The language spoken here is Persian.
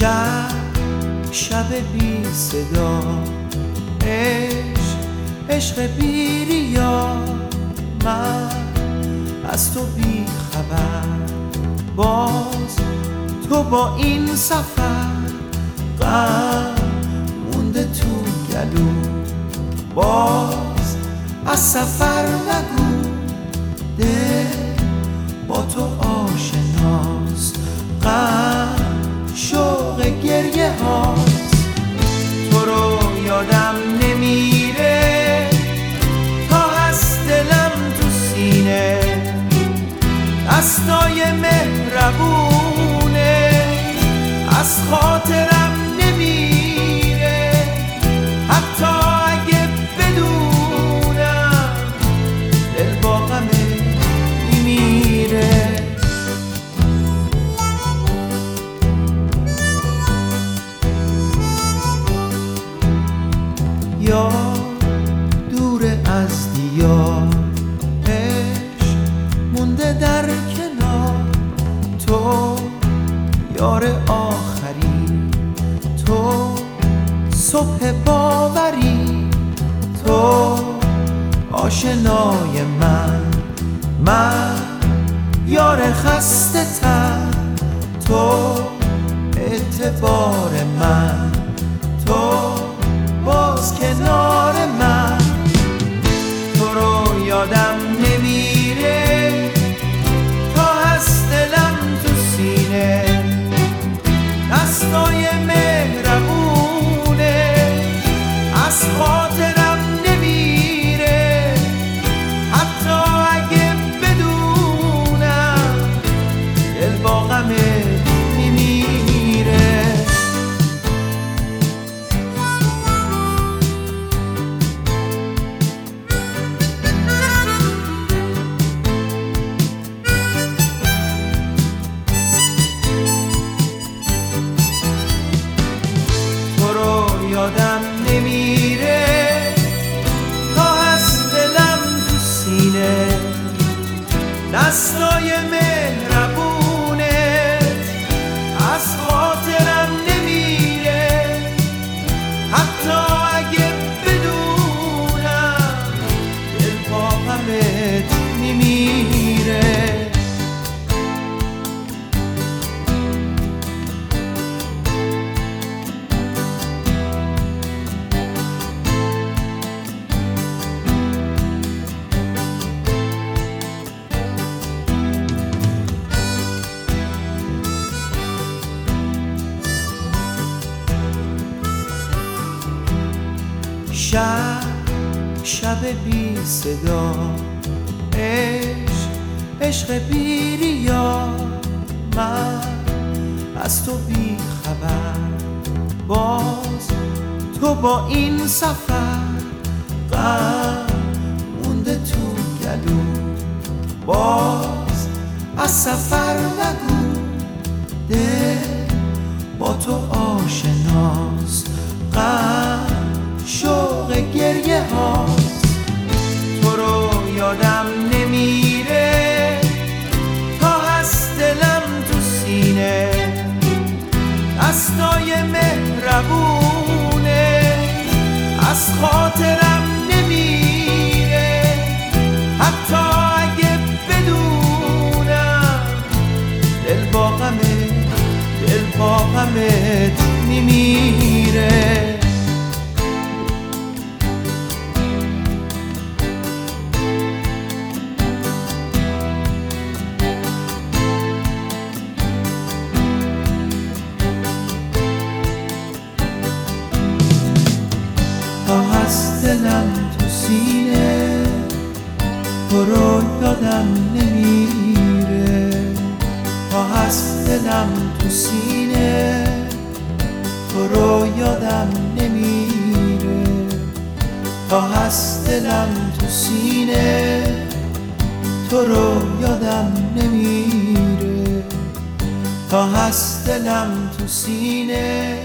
شب بی صدا، عشق بی ریا، من از تو بی خبر، باز تو با این سفر، غم مونده تو گلو، باز از سفر نگو، دل با تو آشناست، غم شوق گریه هاست. تو رو یادم نمیره تا هست دلم تو سینه، دستای مهربونه از خاطرم نمیره، حتی اگه بدونم دل با غمه میمیره. یا دور از دیار، عشق مونده در کنار، تو یار آخری، تو صبح باوری، تو آشنای من یار خسته تر، تو اعتبار من، تو باز کنار من. تو رو یادم نمیره تا هست دلم تو سینه، دستای مهربونه از خاطرم نمیره، حتی اگه بدونم دل با غمه میمیره. یادم نمیره تا هست دلم تو سینه، دستای مهربونت از خاطرم نمیره، حتی اگه بدونم دل با غمت میمیره. شب بی صدا، عشق بی ریا، من از تو بی خبر، باز تو با این سفر، غم مونده تو گلو، باز از سفر نگو، دل با تو آشناست، غم شوق گریه هاست. تو رو یادم نمیره تا هست دلم تو سینه، دستای مهربونه از خاطرم نمیره، حتی اگه بدونم دل با غمت میمیره. تا هست دلم تو سینه، تو رو یادم نمیره، تا هست دلم تو سینه، تو رو یادم نمیره، تا هست دلم تو سینه، تو رو یادم نمیره، تا هست دلم تو سینه.